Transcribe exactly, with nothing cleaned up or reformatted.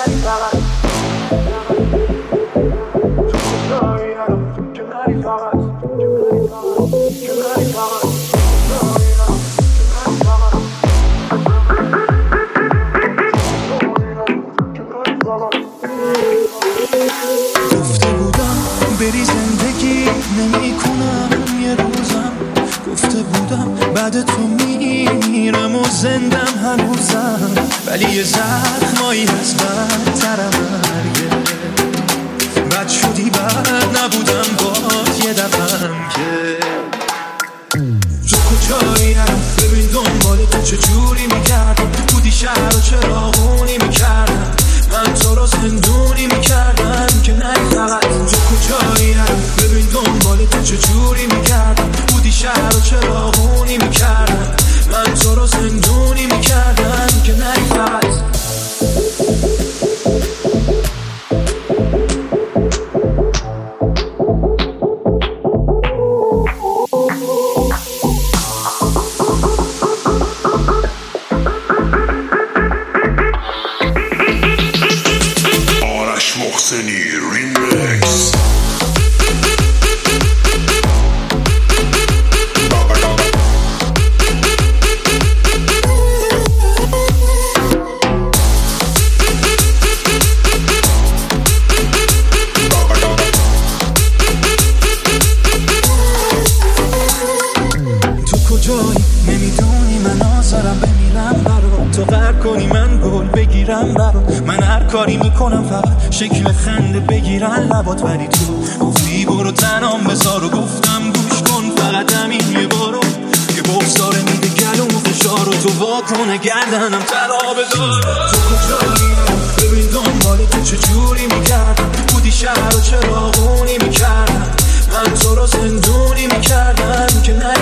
نری فقط تو کجایی نرو که نری فقط که نری فقط گفته بودم بری زندگی نمی کنم یه روزم، گفته بودم بعد تو میرم و زندم هنوزم، ولی یه زخمایی هست بدترم مرگه. بد شدی بد نبودم باز یه دفعم که تو کجایی نرم ببین دنبال تو چجوری میکردم، بودی شهر و چراغونی میکردم، من تو رو زندونی میکردم که نری فقط. تو کجایی نرم ببین دنبال تو چجوری میکردم، بودی شهر و چراغونی میکردم، من تو رو زندونی میکردم که نری فقط. نمیدونی من آزارم بمیرم برات، تو غرق کنی من گل بگیرم برات، من هر کاری میکنم فقط شکل خنده بگیرن لبات، ولی تو گفتی برو تنام بذار و گفتم گوش کن فقط همین یه بارو، یه بغضاره میده گلوم فشار و تو واکنه گردنم طلا بذار. تو کجایی ببین دنبال تو چجوری میکردم، بودی شهر و چراغونی میکردم، من تو رو زندونی میکردم که نه